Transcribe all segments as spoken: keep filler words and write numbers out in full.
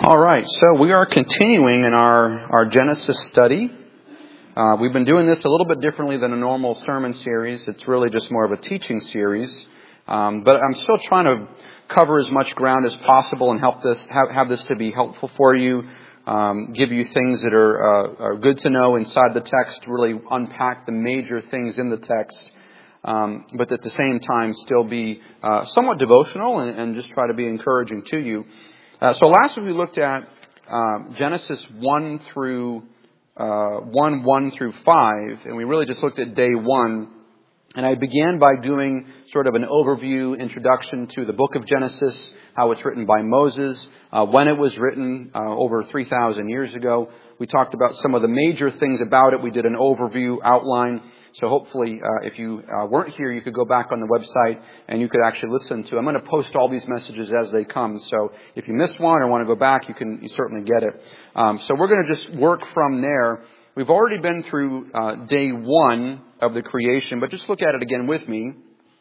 All right, so we are continuing in our, our Genesis study. Uh, we've been doing this a little bit differently than a normal sermon series. It's really just more of a teaching series. Um, but I'm still trying to cover as much ground as possible and help this have, have this to be helpful for you, um, give you things that are, uh, are good to know inside the text, really unpack the major things in the text, um, but at the same time still be uh, somewhat devotional and, and just try to be encouraging to you. Uh, so last week we looked at uh, Genesis one through uh, one, one through five, and we really just looked at day one. And I began by doing sort of an overview introduction to the book of Genesis, how it's written by Moses, uh, when it was written uh, over three thousand years ago. We talked about some of the major things about it. We did an overview outline. So hopefully, uh, if you uh, weren't here, you could go back on the website and you could actually listen to. I'm going to post all these messages as they come. So if you missed one or want to go back, you can you certainly get it. Um, so we're going to just work from there. We've already been through uh, day one of the creation, but just look at it again with me.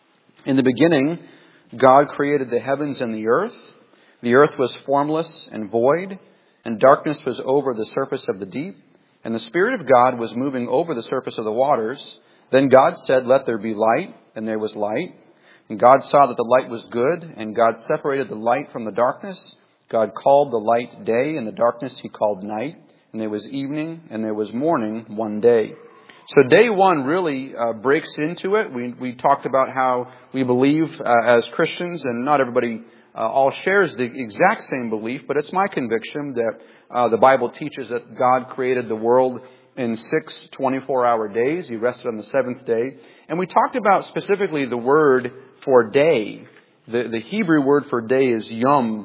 In the beginning, God created the heavens and the earth. The earth was formless and void, and darkness was over the surface of the deep. And the Spirit of God was moving over the surface of the waters. Then God said, "Let there be light," and there was light. And God saw that the light was good, and God separated the light from the darkness. God called the light day, and the darkness He called night. And there was evening, and there was morning one day. So day one really uh, breaks into it. We we talked about how we believe uh, as Christians, and not everybody uh, all shares the exact same belief, but it's my conviction that uh, the Bible teaches that God created the world in six twenty-four hour days. He rested on the seventh day. And we talked about specifically the word for day. The, the Hebrew word for day is yom.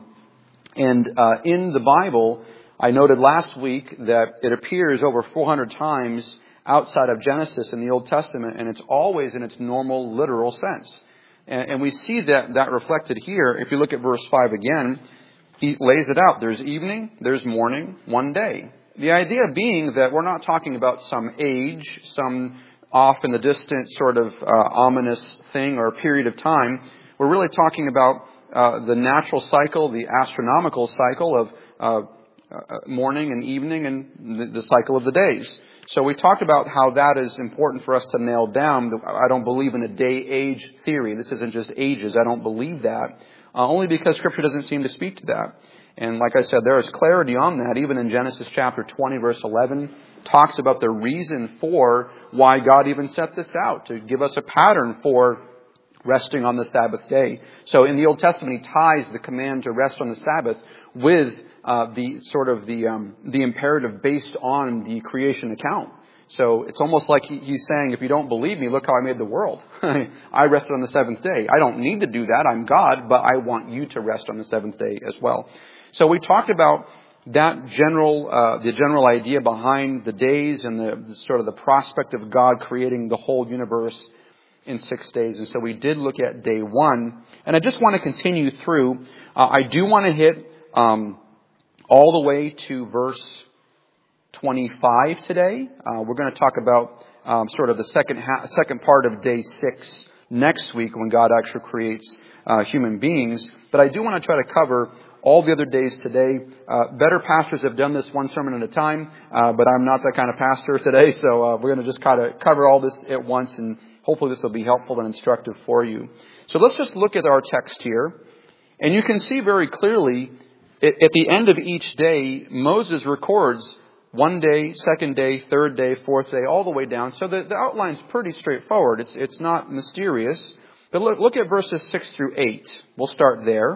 And uh, in the Bible, I noted last week that it appears over four hundred times outside of Genesis in the Old Testament, and it's always in its normal, literal sense. And, and we see that, that reflected here. If you look at verse five again, he lays it out. There's evening, there's morning, one day. The idea being that we're not talking about some age, some off in the distant sort of uh, ominous thing or a period of time. We're really talking about uh, the natural cycle, the astronomical cycle of uh, uh, morning and evening and the, the cycle of the days. So we talked about how that is important for us to nail down. I don't believe in a day-age theory. This isn't just ages. I don't believe that. Uh, only because Scripture doesn't seem to speak to that. And like I said, there is clarity on that. Even in Genesis chapter twenty, verse eleven, talks about the reason for why God even set this out, to give us a pattern for resting on the Sabbath day. So in the Old Testament, He ties the command to rest on the Sabbath with Uh, the sort of the um, the imperative based on the creation account. So it's almost like he, he's saying, if you don't believe me, look how I made the world. I rested on the seventh day. I don't need to do that. I'm God, but I want you to rest on the seventh day as well. So we talked about that general, uh, the general idea behind the days and the, the sort of the prospect of God creating the whole universe in six days. And so we did look at day one, and I just want to continue through. Uh, I do want to hit Um, all the way to verse twenty-five today. Uh, we're going to talk about um, sort of the second ha- second part of day six next week when God actually creates uh, human beings. But I do want to try to cover all the other days today. Uh, better pastors have done this one sermon at a time, uh, but I'm not that kind of pastor today, so uh, we're going to just kind of cover all this at once, and hopefully this will be helpful and instructive for you. So let's just look at our text here, and you can see very clearly at the end of each day, Moses records one day, second day, third day, fourth day, all the way down. So the, the outline's pretty straightforward. It's it's not mysterious. But look, look at verses six through eight. We'll start there.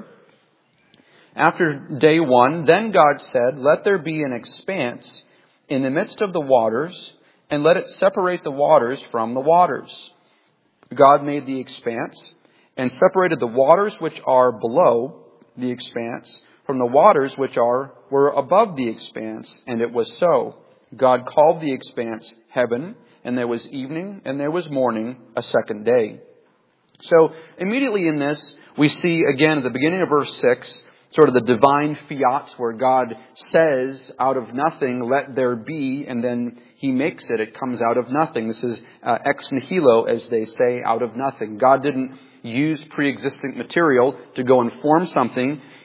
After day one, then God said, "Let there be an expanse in the midst of the waters, and let it separate the waters from the waters." God made the expanse and separated the waters which are below the expanse from the waters which are were above the expanse, and it was so. God called the expanse heaven, and there was evening, and there was morning, a second day. So immediately in this, we see again at the beginning of verse six, sort of the divine fiat, where God says out of nothing, "Let there be," and then He makes it. It comes out of nothing. This is uh, ex nihilo, as they say, out of nothing. God didn't use pre-existing material to go and form something.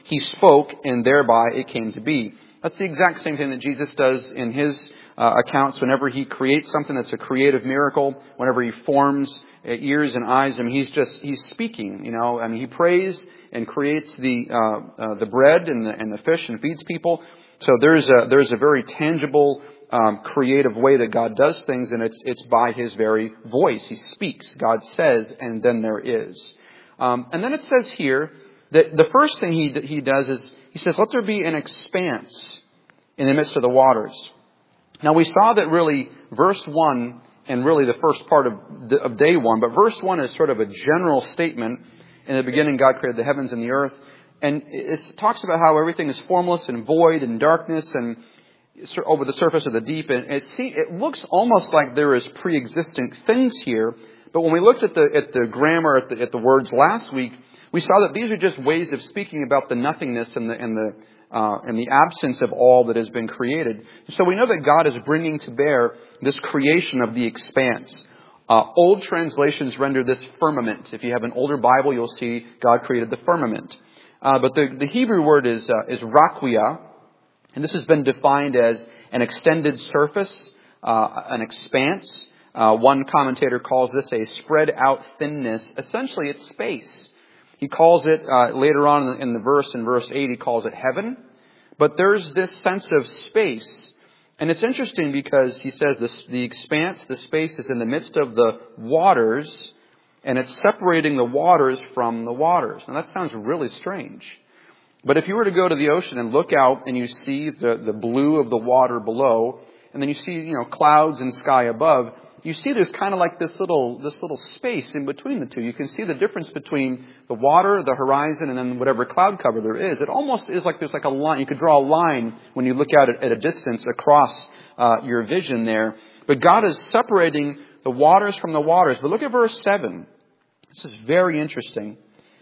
He spoke, and thereby it came to be. That's the exact same thing that Jesus does in his uh, accounts whenever he creates something that's a creative miracle, whenever he forms uh, ears and eyes. I mean, he's just, he's speaking, you know. I mean, he prays and creates the uh, uh, the bread and the, and the fish and feeds people. So there's a, there's a very tangible, um, creative way that God does things, and it's, it's by his very voice. He speaks, God says, and then there is. Um, and then it says here that the first thing he, he does is, he says, let there be an expanse in the midst of the waters. Now we saw that really verse one, and really the first part of, the, of day one, but verse one is sort of a general statement. In the beginning, God created the heavens and the earth. And it talks about how everything is formless and void and darkness and over the surface of the deep. And it, see, it looks almost like there is pre-existent things here. But when we looked at the, at the grammar, at the, at the words last week, we saw that these are just ways of speaking about the nothingness and the, and the, uh, and the absence of all that has been created. So we know that God is bringing to bear this creation of the expanse. Uh, old translations render this firmament. If you have an older Bible, you'll see God created the firmament. Uh, but the, the Hebrew word is, uh, is rakia, and this has been defined as an extended surface, uh, an expanse. Uh, one commentator calls this a spread out thinness. Essentially, it's space. He calls it, uh, later on in the, in the verse, in verse eight, he calls it heaven. But there's this sense of space. And it's interesting because he says this, the expanse, the space is in the midst of the waters, and it's separating the waters from the waters. Now that sounds really strange. But if you were to go to the ocean and look out and you see the, the blue of the water below, and then you see, you know, clouds and sky above, you see there's kind of like this little, this little space in between the two. You can see the difference between the water, the horizon, and then whatever cloud cover there is. It almost is like there's like a line. You could draw a line when you look out at, at a distance across uh, your vision there. But God is separating the waters from the waters. But look at verse seven. This is very interesting.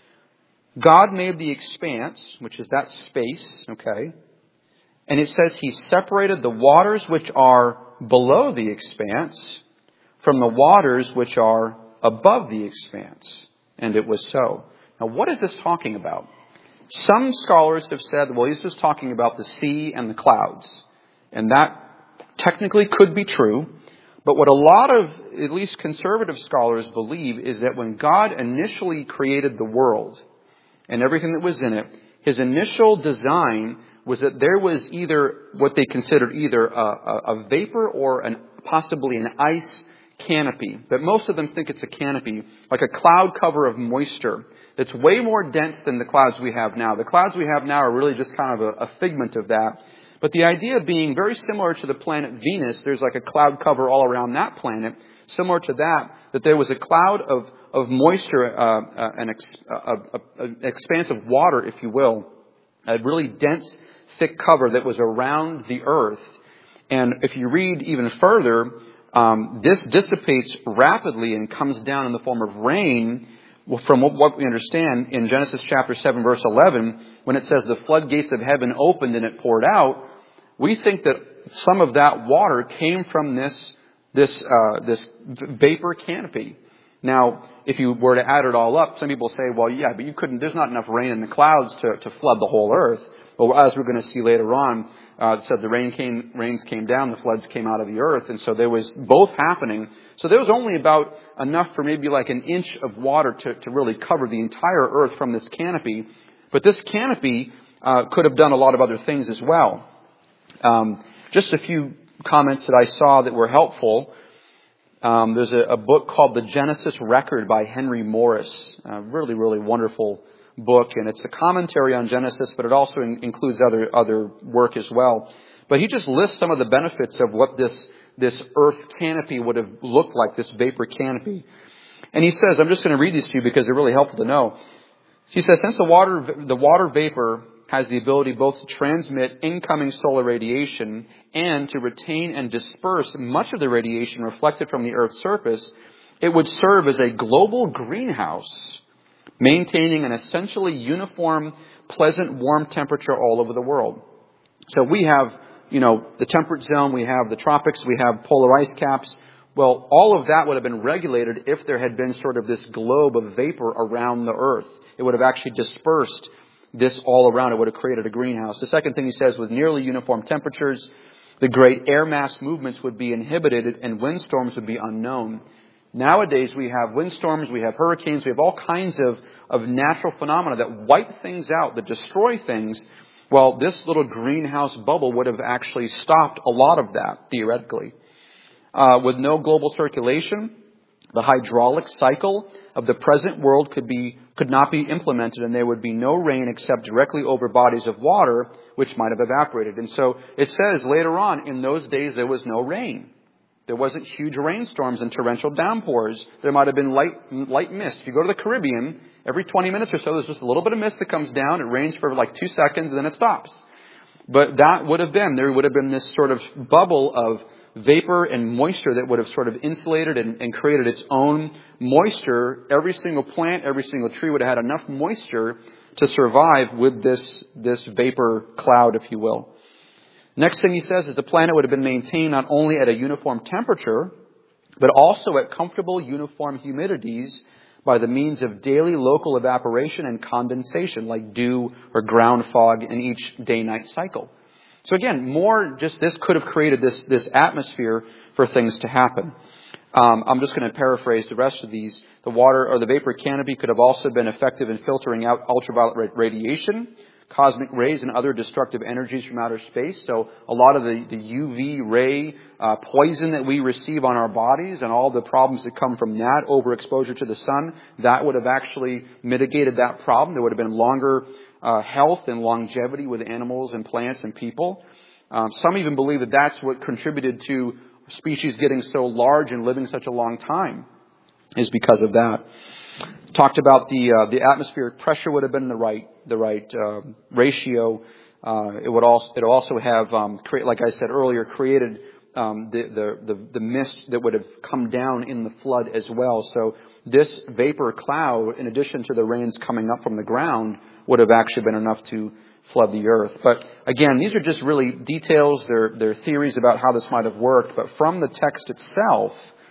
God made the expanse, which is that space, okay? And it says he separated the waters which are below the expanse from the waters which are above the expanse. And it was so. Now, what is this talking about? Some scholars have said, well, he's just talking about the sea and the clouds. And that technically could be true. But what a lot of, at least conservative scholars believe, is that when God initially created the world and everything that was in it, his initial design was that there was either what they considered either a, a, a vapor or an, possibly an ice canopy. But most of them think it's a canopy, like a cloud cover of moisture that's way more dense than the clouds we have now. The clouds we have now are really just kind of a, a figment of that. But the idea being very similar to the planet Venus, there's like a cloud cover all around that planet, similar to that, that there was a cloud of, of moisture, uh, uh, an, ex, uh, uh, an expanse of water, if you will, a really dense, thick cover that was around the earth. And if you read even further, um, this dissipates rapidly and comes down in the form of rain. Well, from what we understand in Genesis chapter seven, verse eleven, when it says the floodgates of heaven opened and it poured out, we think that some of that water came from this this uh, this vapor canopy. Now, if you were to add it all up, some people say, well, yeah, but you couldn't. There's not enough rain in the clouds to, to flood the whole earth. But as we're going to see later on, uh, it said the rain came, rains came down, the floods came out of the earth, and so there was both happening. So there was only about enough for maybe like an inch of water to, to really cover the entire earth from this canopy. But this canopy uh, could have done a lot of other things as well. Um, just a few comments that I saw that were helpful. Um, there's a, a book called The Genesis Record by Henry Morris. A really, really wonderful book, and it's a commentary on Genesis, but it also in, includes other other work as well. But he just lists some of the benefits of what this this earth canopy would have looked like, this vapor canopy. And he says, I'm just going to read these to you because they're really helpful to know. He says, since the water the water vapor has the ability both to transmit incoming solar radiation and to retain and disperse much of the radiation reflected from the Earth's surface, it would serve as a global greenhouse, maintaining an essentially uniform, pleasant, warm temperature all over the world. So we have, you know, the temperate zone, we have the tropics, we have polar ice caps. Well, all of that would have been regulated if there had been sort of this globe of vapor around the Earth. It would have actually dispersed this all around. It would have created a greenhouse. The second thing he says, with nearly uniform temperatures, the great air mass movements would be inhibited and windstorms would be unknown. Nowadays we have windstorms, we have hurricanes, we have all kinds of, of natural phenomena that wipe things out, that destroy things. Well, this little greenhouse bubble would have actually stopped a lot of that, theoretically. Uh, with no global circulation, the hydraulic cycle of the present world could be could not be implemented, and there would be no rain except directly over bodies of water, which might have evaporated. And so it says later on, in those days there was no rain. There wasn't huge rainstorms and torrential downpours. There might have been light light mist. If you go to the Caribbean, every twenty minutes or so there's just a little bit of mist that comes down. It rains for like two seconds and then it stops. But that would have been, there would have been this sort of bubble of vapor and moisture that would have sort of insulated and, and created its own moisture. Every single plant, every single tree would have had enough moisture to survive with this, this vapor cloud, if you will. Next thing he says is the planet would have been maintained not only at a uniform temperature, but also at comfortable uniform humidities by the means of daily local evaporation and condensation, like dew or ground fog in each day-night cycle. So again, more just this could have created this, this atmosphere for things to happen. Um, I'm just going to paraphrase the rest of these. The water or the vapor canopy could have also been effective in filtering out ultraviolet radiation, cosmic rays, and other destructive energies from outer space. So a lot of the, the U V ray uh, poison that we receive on our bodies and all the problems that come from that, overexposure to the sun, that would have actually mitigated that problem. There would have been longer Uh, health and longevity with animals and plants and people. Um, some even believe that that's what contributed to species getting so large and living such a long time, is because of that. Talked about the uh, the atmospheric pressure would have been the right the right uh, ratio. Uh, it would also it also have um, create, like I said earlier, created um, the, the the the mist that would have come down in the flood as well. So this vapor cloud, in addition to the rains coming up from the ground, would have actually been enough to flood the earth. But again, these are just really details. They're, they're theories about how this might have worked. But from the text itself,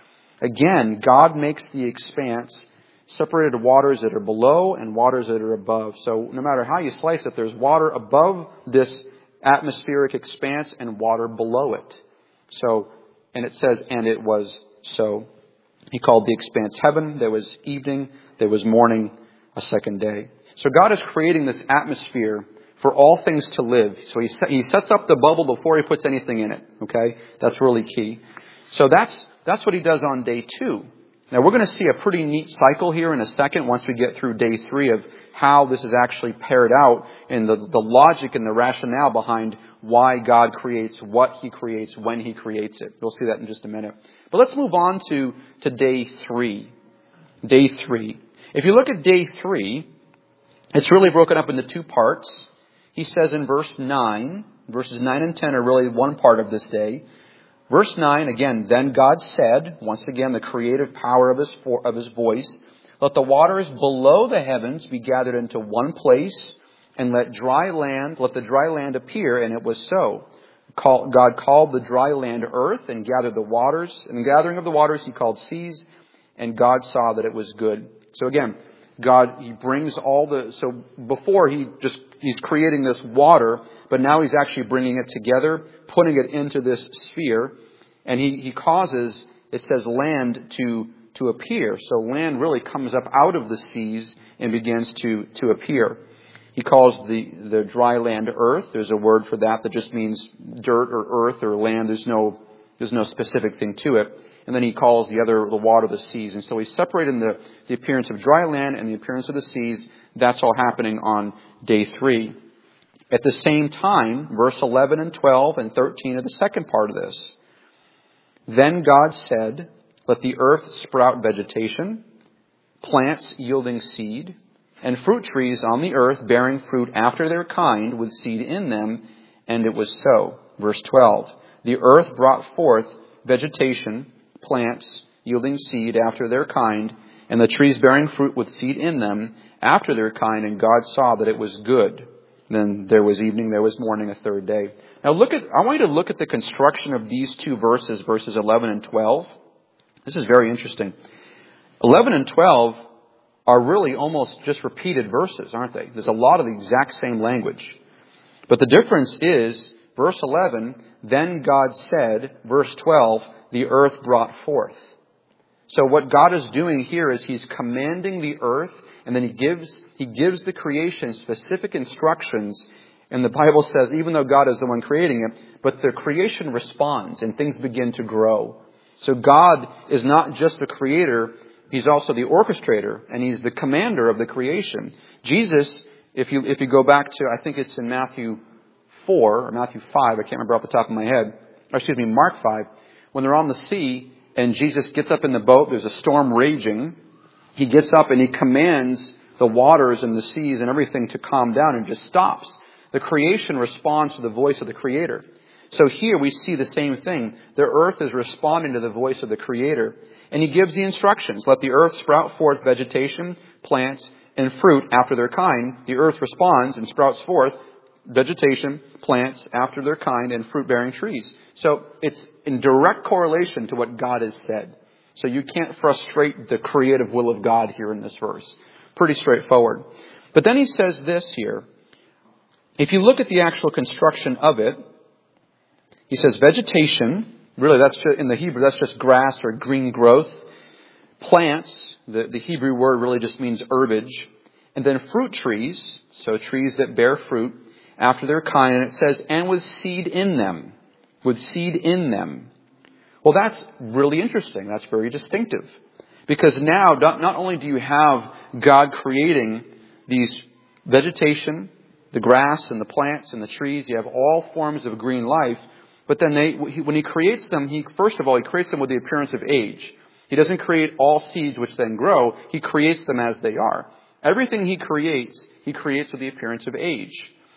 again, God makes the expanse separated waters that are below and waters that are above. So no matter how you slice it, there's water above this atmospheric expanse and water below it. So, and it says, and it was so. He called the expanse heaven. There was evening. There was morning, a second day. So God is creating this atmosphere for all things to live. So he he sets up the bubble before he puts anything in it. Okay? That's really key. So that's that's what he does on day two. Now we're going to see a pretty neat cycle here in a second once we get through day three of how this is actually paired out and the, the logic and the rationale behind why God creates what he creates when he creates it. We'll see that in just a minute. But let's move on to, to day three. Day three. If you look at day three, it's really broken up into two parts. He says in verse nine, verses nine and ten are really one part of this day. Verse nine, again, then God said, once again, the creative power of his, of his voice, let the waters below the heavens be gathered into one place, and let dry land, let the dry land appear, and it was so. God called the dry land earth and gathered the waters, and the gathering of the waters he called seas, and God saw that it was good. So again, God, he brings all the, so before he just, he's creating this water, but now he's actually bringing it together, putting it into this sphere, and he, he causes, it says land to, to appear. So land really comes up out of the seas and begins to, to appear. He calls the, the dry land earth. There's a word for that that just means dirt or earth or land. There's no, there's no specific thing to it. And then he calls the other, the water, the seas. And so he's separating the, the appearance of dry land and the appearance of the seas. That's all happening on day three. At the same time, verse eleven and twelve and thirteen are the second part of this. Then God said, let the earth sprout vegetation, plants yielding seed, and fruit trees on the earth bearing fruit after their kind with seed in them. And it was so. Verse twelve, the earth brought forth vegetation, plants yielding seed after their kind, and the trees bearing fruit with seed in them after their kind, and God saw that it was good. Then there was evening, there was morning, a third day. Now look at, I want you to look at the construction of these two verses, verses eleven and twelve. This is very interesting. eleven and twelve are really almost just repeated verses, aren't they? There's a lot of the exact same language. But the difference is, verse eleven, then God said, verse twelve, the earth brought forth. So what God is doing here is He's commanding the earth, and then He gives He gives the creation specific instructions. And the Bible says, even though God is the one creating it, but the creation responds and things begin to grow. So God is not just the creator, He's also the orchestrator, and He's the commander of the creation. Jesus, if you if you go back to, I think it's in Matthew four or Matthew five, I can't remember off the top of my head, or excuse me, Mark five, when they're on the sea and Jesus gets up in the boat, there's a storm raging. He gets up and He commands the waters and the seas and everything to calm down and just stops. The creation responds to the voice of the Creator. So here we see the same thing. The earth is responding to the voice of the Creator. And He gives the instructions. Let the earth sprout forth vegetation, plants, and fruit after their kind. The earth responds and sprouts forth vegetation, plants after their kind, and fruit-bearing trees. So it's in direct correlation to what God has said. So you can't frustrate the creative will of God here in this verse. Pretty straightforward. But then He says this here. If you look at the actual construction of it, He says vegetation, really that's just, in the Hebrew, that's just grass or green growth. Plants, the, the Hebrew word really just means herbage. And then fruit trees, so trees that bear fruit after their kind. And it says, and with seed in them. With seed in them. Well, that's really interesting. That's very distinctive. Because now, not, not only do you have God creating these vegetation, the grass and the plants and the trees, you have all forms of green life. But then they, when He creates them, He first of all, He creates them with the appearance of age. He doesn't create all seeds which then grow. He creates them as they are. Everything He creates, He creates with the appearance of age.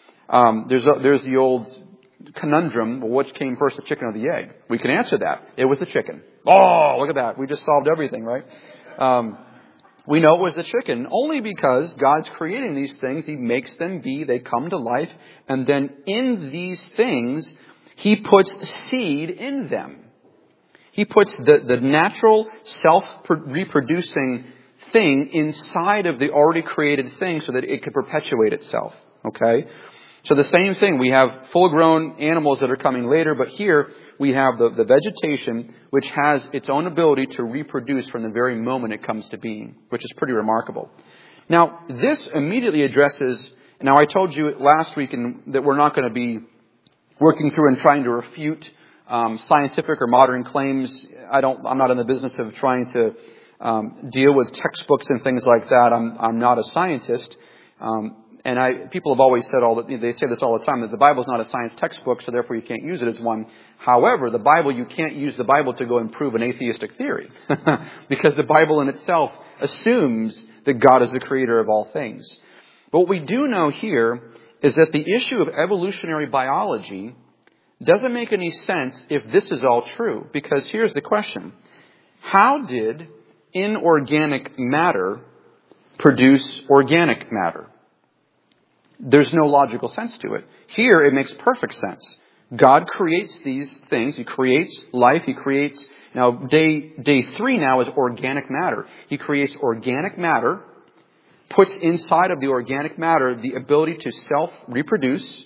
Um, there's a, there's the old conundrum, well, which came first, the chicken or the egg? We can answer that. It was the chicken. Oh, look at that. We just solved everything, right? Um, we know it was the chicken only because God's creating these things. He makes them be. They come to life. And then in these things, He puts seed in them. He puts the, the natural self-reproducing thing inside of the already created thing so that it could perpetuate itself. Okay? So the same thing. We have full-grown animals that are coming later, but here we have the, the vegetation which has its own ability to reproduce from the very moment it comes to being, which is pretty remarkable. Now, this immediately addresses, now I told you last week in, that we're not going to be working through and trying to refute um, scientific or modern claims. I don't, I'm not in the business of trying to um, deal with textbooks and things like that. I'm, I'm not a scientist. Um, and I, people have always said all that, they say this all the time, that the Bible is not a science textbook, so therefore you can't use it as one. However, the Bible, you can't use the Bible to go and prove an atheistic theory. Because the Bible in itself assumes that God is the creator of all things. But what we do know here is that the issue of evolutionary biology doesn't make any sense if this is all true. Because here's the question. How did inorganic matter produce organic matter? There's no logical sense to it. Here it makes perfect sense. God creates these things. He creates life. He creates, now day, day three now is organic matter. He creates organic matter, puts inside of the organic matter the ability to self-reproduce,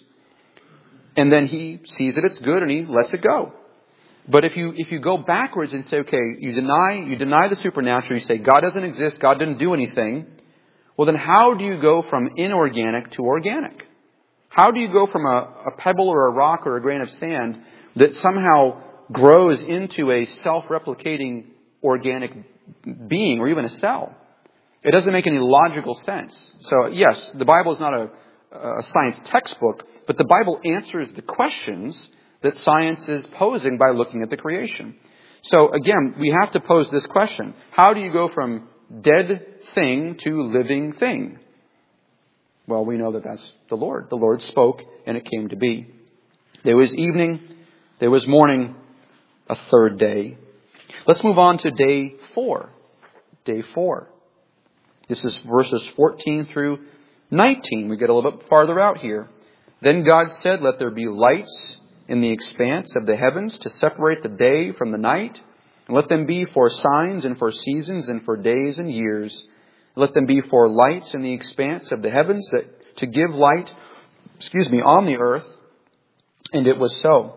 and then He sees that it's good and He lets it go. But if you if you go backwards and say, okay, you deny you deny the supernatural, you say God doesn't exist, God didn't do anything, well then how do you go from inorganic to organic? How do you go from a, a pebble or a rock or a grain of sand that somehow grows into a self-replicating organic being or even a cell? It doesn't make any logical sense. So yes, the Bible is not a, a science textbook, but the Bible answers the questions that science is posing by looking at the creation. So again, we have to pose this question. How do you go from dead thing to living thing? Well, we know that that's the Lord. The Lord spoke and it came to be. There was evening, there was morning, a third day. Let's move on to day four. Day four. This is verses fourteen through nineteen. We get a little bit farther out here. Then God said, let there be lights in the expanse of the heavens to separate the day from the night. And let them be for signs and for seasons and for days and years. Let them be for lights in the expanse of the heavens, that to give light, excuse me, on the earth. And it was so.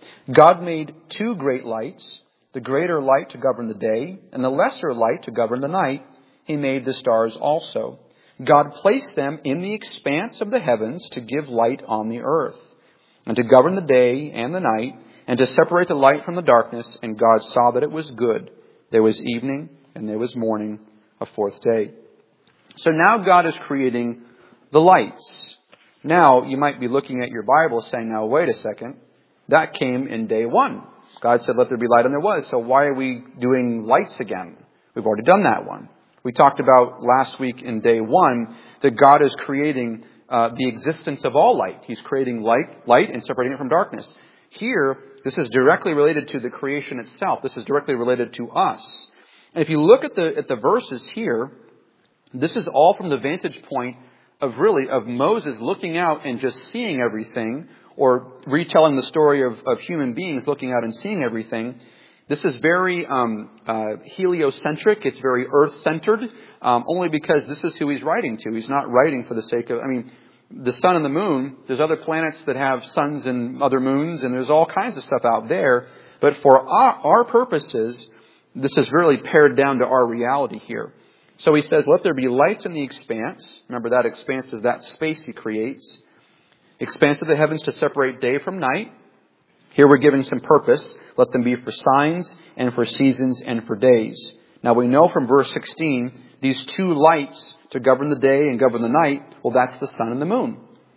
God made two great lights, the greater light to govern the day, and the lesser light to govern the night. He made the stars also. God placed them in the expanse of the heavens to give light on the earth, and to govern the day and the night, and to separate the light from the darkness. And God saw that it was good. There was evening, and there was morning, a fourth day. So now God is creating the lights. Now, you might be looking at your Bible saying, now wait a second, that came in day one. God said, let there be light, and there was. So why are we doing lights again? We've already done that one. We talked about last week in day one that God is creating uh, the existence of all light. He's creating light, light and separating it from darkness. Here, this is directly related to the creation itself. This is directly related to us. And if you look at the at the verses here, this is all from the vantage point of really of Moses looking out and just seeing everything, or retelling the story of, of human beings looking out and seeing everything. This is very um, uh, heliocentric. It's very earth-centered, um, only because this is who he's writing to. He's not writing for the sake of, I mean, the sun and the moon, there's other planets that have suns and other moons, and there's all kinds of stuff out there. But for our, our purposes, this is really pared down to our reality here. So he says, let there be lights in the expanse. Remember, that expanse is that space he creates. Expanse of the heavens to separate day from night. Here we're giving some purpose. Let them be for signs and for seasons and for days. Now we know from verse sixteen, these two lights to govern the day and govern the night, well, that's the sun and the moon.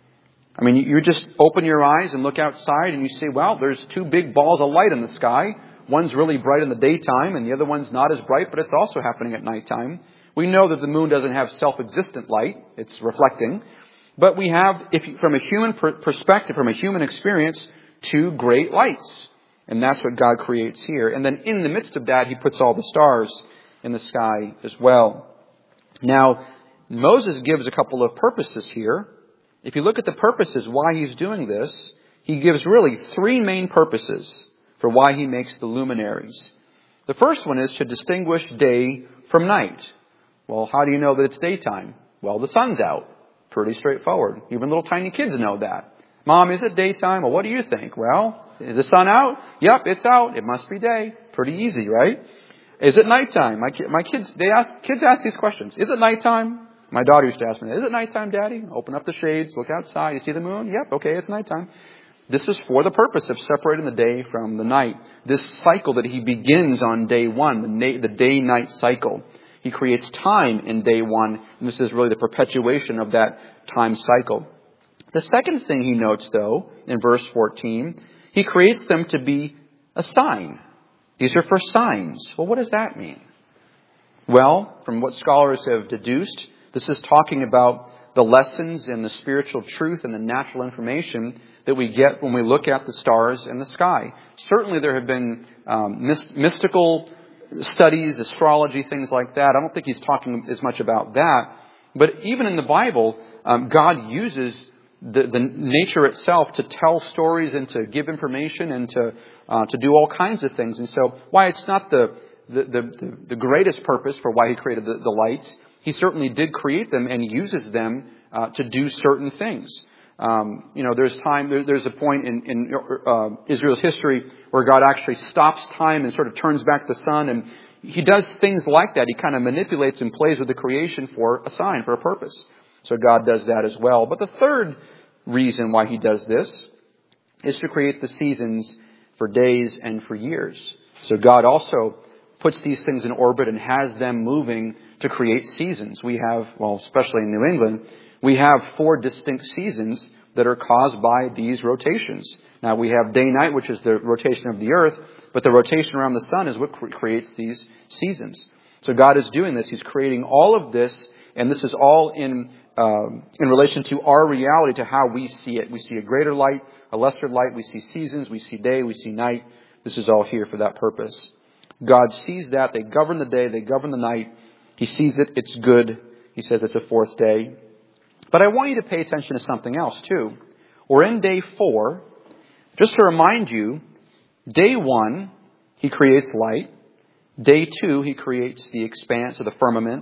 I mean, you just open your eyes and look outside and you see, well, there's two big balls of light in the sky. One's really bright in the daytime and the other one's not as bright, but it's also happening at nighttime. We know that the moon doesn't have self-existent light. It's reflecting. But we have, if you, from a human per- perspective, from a human experience, two great lights. And that's what God creates here. And then in the midst of that, he puts all the stars in the sky as well. Now, Moses gives a couple of purposes here. If you look at the purposes why he's doing this, he gives really three main purposes for why he makes the luminaries. The first one is to distinguish day from night. Well, how do you know that it's daytime? Well, the sun's out. Pretty straightforward. Even little tiny kids know that. Mom, is it daytime? Well, what do you think? Well, is the sun out? Yep, it's out. It must be day. Pretty easy, right? Is it nighttime? My, ki- my kids, they ask, kids ask these questions. Is it nighttime? My daughter used to ask me, is it nighttime, Daddy? Open up the shades, look outside. You see the moon? Yep, okay, it's nighttime. This is for the purpose of separating the day from the night. This cycle that he begins on day one, the, na- the day-night cycle. He creates time in day one, and this is really the perpetuation of that time cycle. The second thing he notes, though, in verse fourteen, he creates them to be a sign. These are for signs. Well, what does that mean? Well, from what scholars have deduced, this is talking about the lessons and the spiritual truth and the natural information that we get when we look at the stars and the sky. Certainly there have been um, myst- mystical studies, astrology, things like that. I don't think he's talking as much about that. But even in the Bible, um, God uses the, the nature itself to tell stories and to give information and to uh, to do all kinds of things. And so why it's not the the, the, the greatest purpose for why he created the, the lights, he certainly did create them and uses them uh, to do certain things. Um, you know, there's time, there, there's a point in, in uh, Israel's history where God actually stops time and sort of turns back the sun, and he does things like that. He kind of manipulates and plays with the creation for a sign, for a purpose. So God does that as well. But the third reason why he does this is to create the seasons for days and for years. So God also puts these things in orbit and has them moving to create seasons. We have, well, especially in New England, we have four distinct seasons that are caused by these rotations. Now, we have day-night, which is the rotation of the earth, but the rotation around the sun is what cre- creates these seasons. So God is doing this. He's creating all of this, and this is all in um, in relation to our reality, to how we see it. We see a greater light, a lesser light. We see seasons. We see day. We see night. This is all here for that purpose. God sees that. They govern the day. They govern the night. He sees it. It's good. He says it's a fourth day. But I want you to pay attention to something else too. We're in day four. Just to remind you, day one, he creates light. Day two, he creates the expanse of the firmament.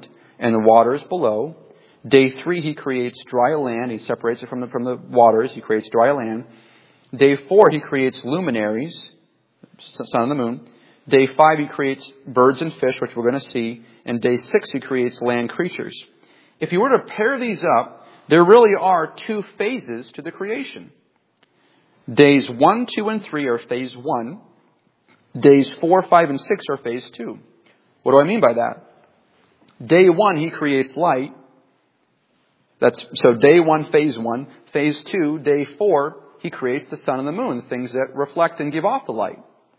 and the waters below. Day three, he creates dry land. He separates it from the, from the waters. He creates dry land. Day four, he creates luminaries, sun and the moon. Day five, he creates birds and fish, which we're going to see. And day six, he creates land creatures. If you were to pair these up, there really are two phases to the creation. Days one, two, and three are phase one. Days four, five, and six are phase two. What do I mean by that? Day one, he creates light. That's so day one, phase one. Phase two, day four, he creates the sun and the moon, the things that reflect and give off the light.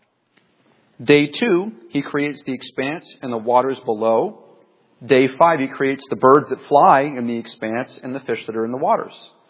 Day two, he creates the expanse and the waters below. Day five, he creates the birds that fly in the expanse and the fish that are in the waters.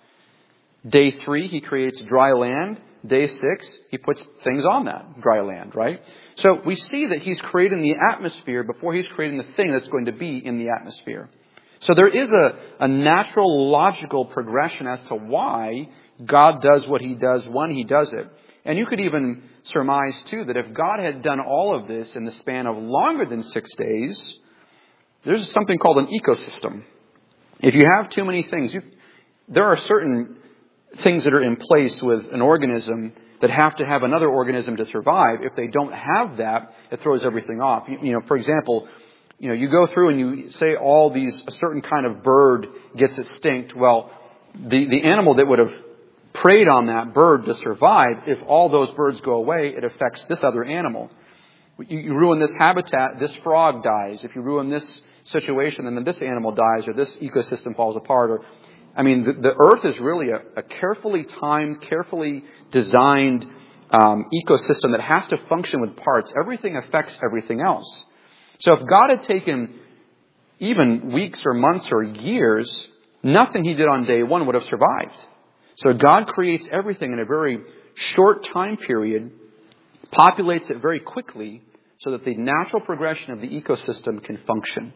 Day three, he creates dry land. Day six, he puts things on that dry land, right? So we see that he's creating the atmosphere before he's creating the thing that's going to be in the atmosphere. So there is a, a natural, logical progression as to why God does what he does when he does it. And you could even surmise, too, that if God had done all of this in the span of longer than six days, there's something called an ecosystem. If you have too many things, you, there are certain things that are in place with an organism that have to have another organism to survive. If they don't have that, it throws everything off. You, you know, for example, you know, you go through and you say all these, a certain kind of bird gets extinct. Well, the, the animal that would have preyed on that bird to survive, if all those birds go away, it affects this other animal. You, you ruin this habitat, this frog dies. If you ruin this situation, then this animal dies, or this ecosystem falls apart. Or, I mean, the, the earth is really a, a carefully timed, carefully designed um, ecosystem that has to function with parts. Everything affects everything else. So if God had taken even weeks or months or years, nothing he did on day one would have survived. So God creates everything in a very short time period, populates it very quickly, so that the natural progression of the ecosystem can function.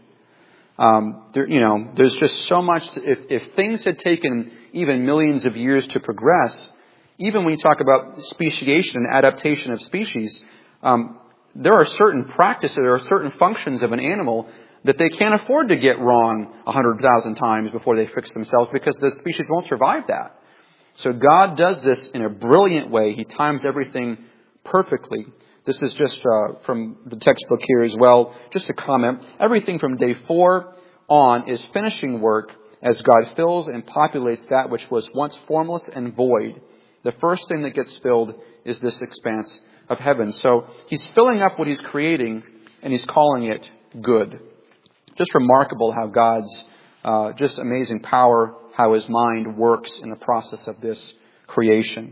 Um, there, you know, there's just so much. If, if things had taken even millions of years to progress, even when you talk about speciation and adaptation of species, um, there are certain practices, there are certain functions of an animal that they can't afford to get wrong a hundred thousand times before they fix themselves, because the species won't survive that. So God does this in a brilliant way. He times everything perfectly. This is just uh, from the textbook here as well. Just a comment. Everything from day four on is finishing work as God fills and populates that which was once formless and void. The first thing that gets filled is this expanse of heaven. So he's filling up what he's creating, and he's calling it good. Just remarkable how God's uh, just amazing power, how his mind works in the process of this creation.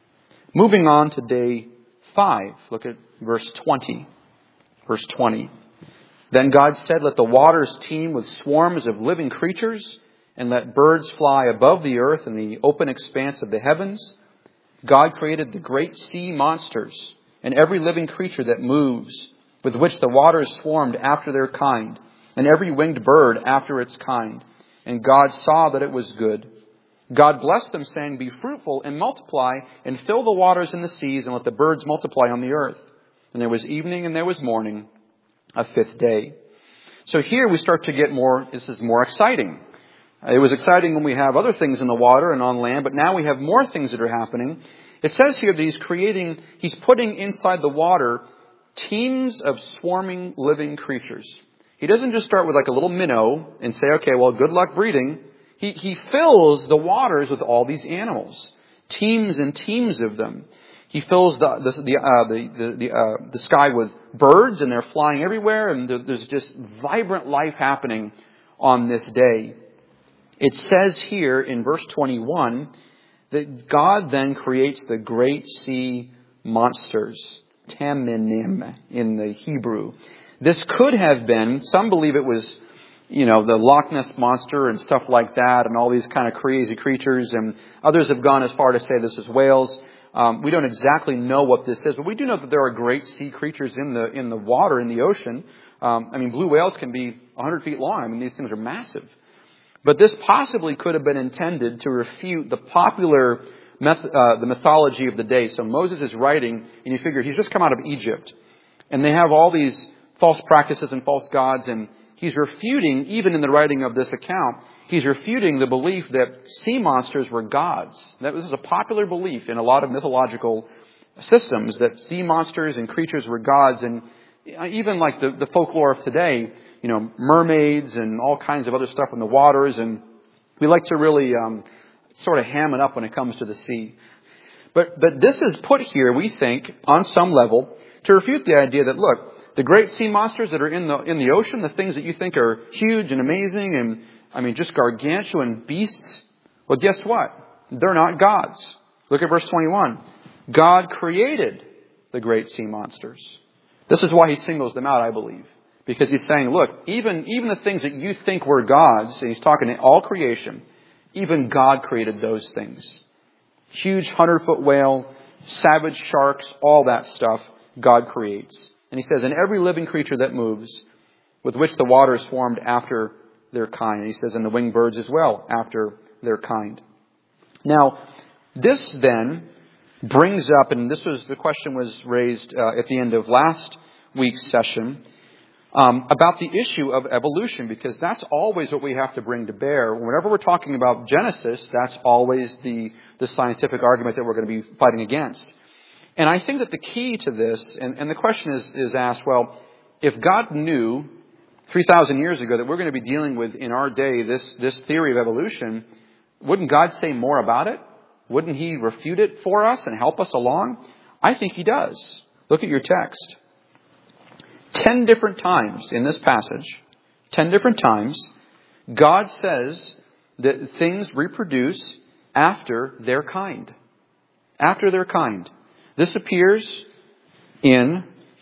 Moving on to day five. Look at verse twenty. Verse twenty. Then God said, "Let the waters teem with swarms of living creatures, and let birds fly above the earth in the open expanse of the heavens." God created the great sea monsters and every living creature that moves, with which the waters swarmed after their kind, and every winged bird after its kind. And God saw that it was good. God blessed them, saying, "Be fruitful and multiply, and fill the waters in the seas, and let the birds multiply on the earth." And there was evening and there was morning, a fifth day. So here we start to get more, this is more exciting. It was exciting when we have other things in the water and on land, but now we have more things that are happening. It says here that he's creating, he's putting inside the water teams of swarming living creatures. He doesn't just start with like a little minnow and say, okay, well, good luck breeding. He, he fills the waters with all these animals, teams and teams of them. He fills the the the uh, the the, the, uh, the sky with birds, and they're flying everywhere, and there's just vibrant life happening on this day. It says here in verse twenty-one that God then creates the great sea monsters, taminim in the Hebrew. This could have been, some believe it was, you know, the Loch Ness Monster and stuff like that, and all these kind of crazy creatures, and others have gone as far to say this is whales. Um, we don't exactly know what this is, but we do know that there are great sea creatures in the in the water, in the ocean. Um, I mean, blue whales can be one hundred feet long. I mean, these things are massive. But this possibly could have been intended to refute the popular myth, uh, the mythology of the day. So Moses is writing, and you figure he's just come out of Egypt, and they have all these false practices and false gods, and he's refuting, even in the writing of this account, he's refuting the belief that sea monsters were gods. That was a popular belief in a lot of mythological systems, that sea monsters and creatures were gods. And even like the, the folklore of today, you know, mermaids and all kinds of other stuff in the waters. And we like to really um, sort of ham it up when it comes to the sea. But but this is put here, we think, on some level, to refute the idea that, look, the great sea monsters that are in the in the ocean, the things that you think are huge and amazing and, I mean, just gargantuan beasts, well, guess what? They're not gods. Look at verse twenty-one. God created the great sea monsters. This is why he singles them out, I believe. Because he's saying, look, even, even the things that you think were gods, and he's talking to all creation, even God created those things. Huge hundred-foot whale, savage sharks, all that stuff, God creates. And he says, and every living creature that moves, with which the waters formed after their kind. And he says, and the winged birds as well, after their kind. Now, this then brings up, and this was the question was raised uh, at the end of last week's session, um, about the issue of evolution, because that's always what we have to bring to bear. Whenever we're talking about Genesis, that's always the, the scientific argument that we're going to be fighting against. And I think that the key to this, and, and the question is, is asked, well, if God knew three thousand years ago that we're going to be dealing with in our day this, this theory of evolution, wouldn't God say more about it? Wouldn't he refute it for us and help us along? I think he does. Look at your text. Ten different times in this passage, ten different times, God says that things reproduce after their kind. After their kind. This appears in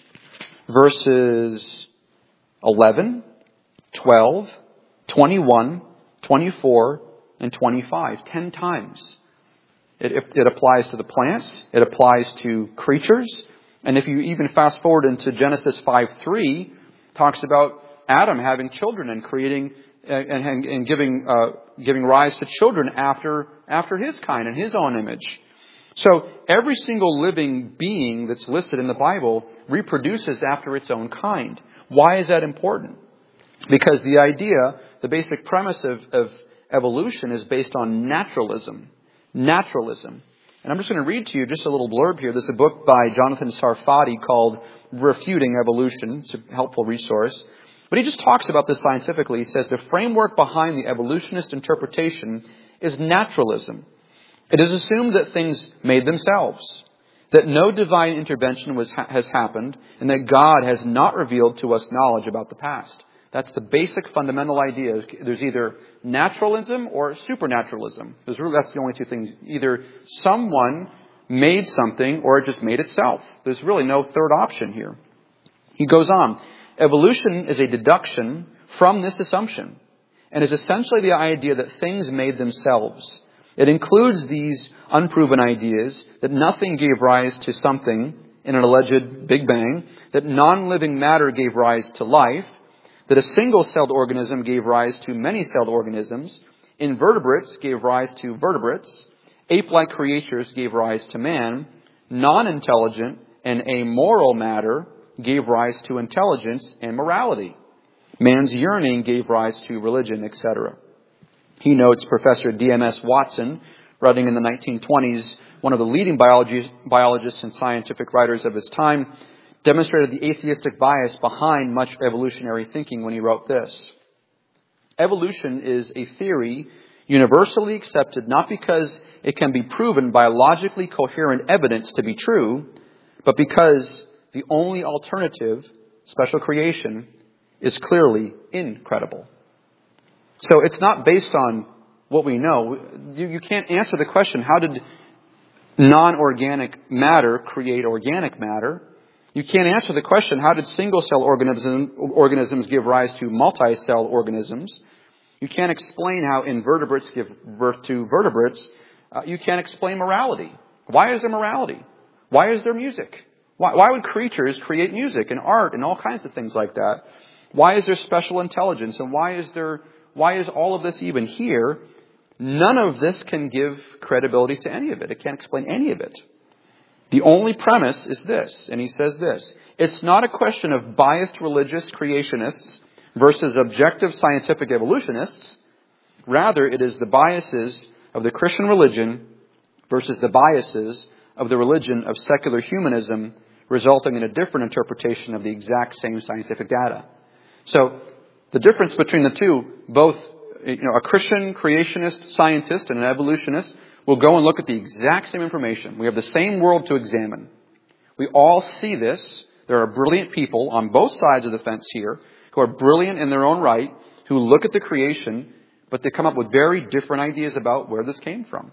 verses eleven, twelve, twenty-one, twenty-four, and twenty-five. Ten times. It, it, it applies to the plants. It applies to creatures. And if you even fast forward into Genesis five three, talks about Adam having children and creating and, and, and giving uh, giving rise to children after after his kind and his own image. So every single living being that's listed in the Bible reproduces after its own kind. Why is that important? Because the idea, the basic premise of, of evolution is based on naturalism. Naturalism. And I'm just going to read to you just a little blurb here. There's a book by Jonathan Sarfati called Refuting Evolution. It's a helpful resource. But he just talks about this scientifically. He says the framework behind the evolutionist interpretation is naturalism. It is assumed that things made themselves, that no divine intervention was, has happened, and that God has not revealed to us knowledge about the past. That's the basic fundamental idea. There's either naturalism or supernaturalism. There's really, that's the only two things. Either someone made something or it just made itself. There's really no third option here. He goes on. Evolution is a deduction from this assumption and is essentially the idea that things made themselves. It includes these unproven ideas that nothing gave rise to something in an alleged Big Bang, that non-living matter gave rise to life, that a single-celled organism gave rise to many-celled organisms, invertebrates gave rise to vertebrates, ape-like creatures gave rise to man, non-intelligent and amoral matter gave rise to intelligence and morality. Man's yearning gave rise to religion, et cetera. He notes Professor D M S Watson, writing in the nineteen twenties, one of the leading biology, biologists and scientific writers of his time, demonstrated the atheistic bias behind much evolutionary thinking when he wrote this. Evolution is a theory universally accepted not because it can be proven by logically coherent evidence to be true, but because the only alternative, special creation, is clearly incredible. So it's not based on what we know. You, you can't answer the question, how did non-organic matter create organic matter? You can't answer the question, how did single-cell organism, organisms give rise to multi-cell organisms? You can't explain how invertebrates give birth to vertebrates. Uh, you can't explain morality. Why is there morality? Why is there music? Why, why would creatures create music and art and all kinds of things like that? Why is there special intelligence? And why is there, why is all of this even here? None of this can give credibility to any of it. It can't explain any of it. The only premise is this, and he says this. It's not a question of biased religious creationists versus objective scientific evolutionists. Rather, it is the biases of the Christian religion versus the biases of the religion of secular humanism, resulting in a different interpretation of the exact same scientific data. So, the difference between the two, both you know, a Christian creationist scientist and an evolutionist will go and look at the exact same information. We have the same world to examine. We all see this. There are brilliant people on both sides of the fence here who are brilliant in their own right, who look at the creation, but they come up with very different ideas about where this came from.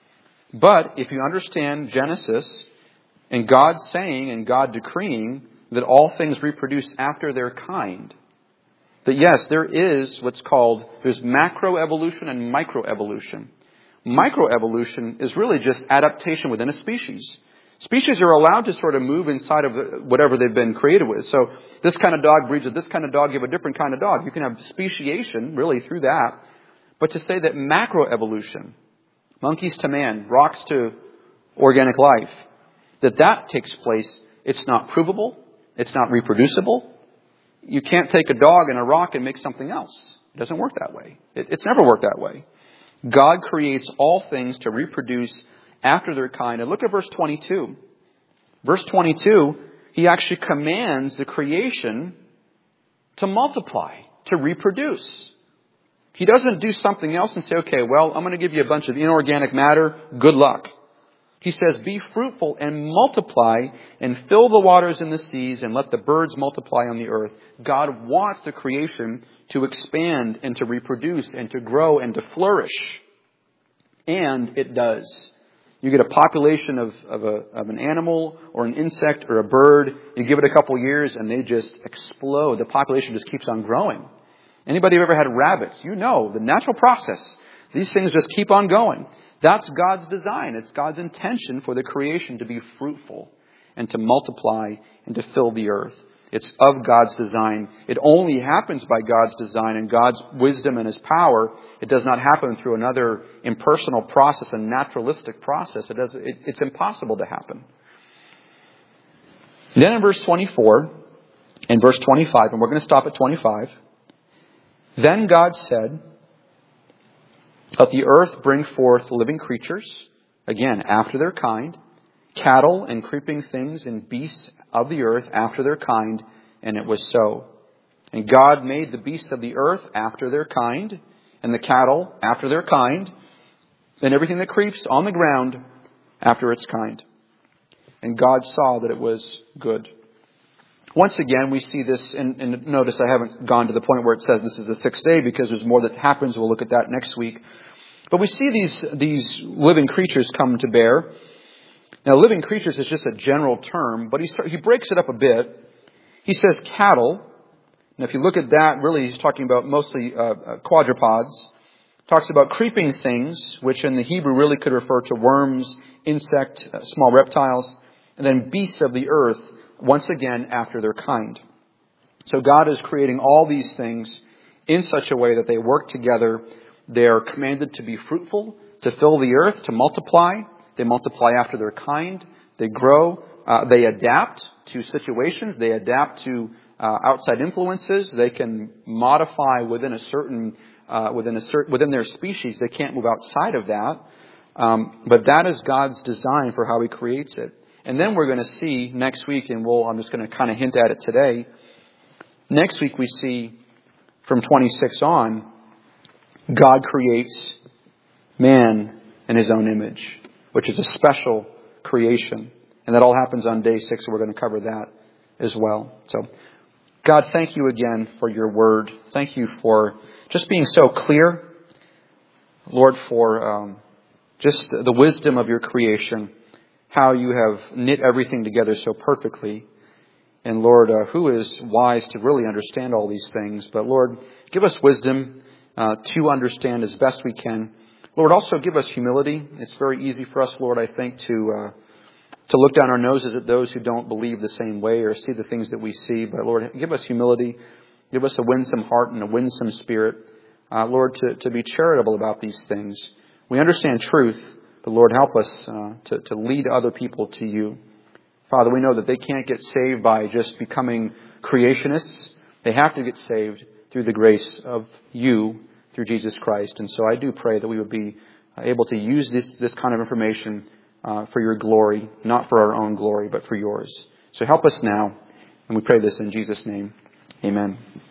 But if you understand Genesis and God saying and God decreeing that all things reproduce after their kind, that yes, there is what's called, there's macroevolution and microevolution. Microevolution is really just adaptation within a species. Species are allowed to sort of move inside of whatever they've been created with. So this kind of dog breeds with this kind of dog, give a different kind of dog. You can have speciation really through that. But to say that macroevolution, monkeys to man, rocks to organic life, that that takes place, it's not provable, it's not reproducible. You can't take a dog and a rock and make something else. It doesn't work that way. It, it's never worked that way. God creates all things to reproduce after their kind. And look at verse twenty-two. Verse twenty-two, he actually commands the creation to multiply, to reproduce. He doesn't do something else and say, okay, well, I'm going to give you a bunch of inorganic matter. Good luck. He says, be fruitful and multiply and fill the waters in the seas and let the birds multiply on the earth. God wants the creation to expand and to reproduce and to grow and to flourish. And it does. You get a population of, of, a, of an animal or an insect or a bird. You give it a couple years and they just explode. The population just keeps on growing. Anybody who ever had rabbits, you know the natural process. These things just keep on going. That's God's design. It's God's intention for the creation to be fruitful and to multiply and to fill the earth. It's of God's design. It only happens by God's design and God's wisdom and His power. It does not happen through another impersonal process, a naturalistic process. It does, it, it's impossible to happen. Then in verse twenty-four and verse twenty-five, and we're going to stop at twenty-five. Then God said, let the earth bring forth living creatures, again, after their kind, cattle and creeping things and beasts of the earth after their kind, and it was so. And God made the beasts of the earth after their kind, and the cattle after their kind, and everything that creeps on the ground after its kind. And God saw that it was good. Once again, we see this, and, and notice I haven't gone to the point where it says this is the sixth day because there's more that happens. We'll look at that next week. But we see these, these living creatures come to bear. Now, living creatures is just a general term, but he, start, he breaks it up a bit. He says cattle. Now, if you look at that, really he's talking about mostly uh, uh, quadrupeds. Talks about creeping things, which in the Hebrew really could refer to worms, insect, uh, small reptiles, and then beasts of the earth, once again after their kind. So God is creating all these things in such a way that they work together. They are commanded to be fruitful, to fill the earth, to multiply. They multiply after their kind. They grow. Uh, they adapt to situations. They adapt to uh, outside influences. They can modify within a certain, uh, within a certain, within their species. They can't move outside of that. Um, but that is God's design for how He creates it. And then we're going to see next week, and we'll, I'm just going to kind of hint at it today. Next week we see from twenty-six on, God creates man in His own image, which is a special creation. And that all happens on day six, so we're going to cover that as well. So, God, thank you again for your word. Thank you for just being so clear. Lord, for um, just the wisdom of your creation. How you have knit everything together so perfectly. And Lord, uh, who is wise to really understand all these things? But Lord, give us wisdom uh, to understand as best we can. Lord, also give us humility. It's very easy for us, Lord, I think, to uh, to look down our noses at those who don't believe the same way or see the things that we see. But Lord, give us humility. Give us a winsome heart and a winsome spirit. Uh, Lord, to, to be charitable about these things. We understand truth. But Lord, help us uh, to, to lead other people to you. Father, we know that they can't get saved by just becoming creationists. They have to get saved through the grace of you through Jesus Christ. And so I do pray that we would be able to use this, this kind of information uh, for your glory, not for our own glory, but for yours. So help us now. And we pray this in Jesus' name. Amen.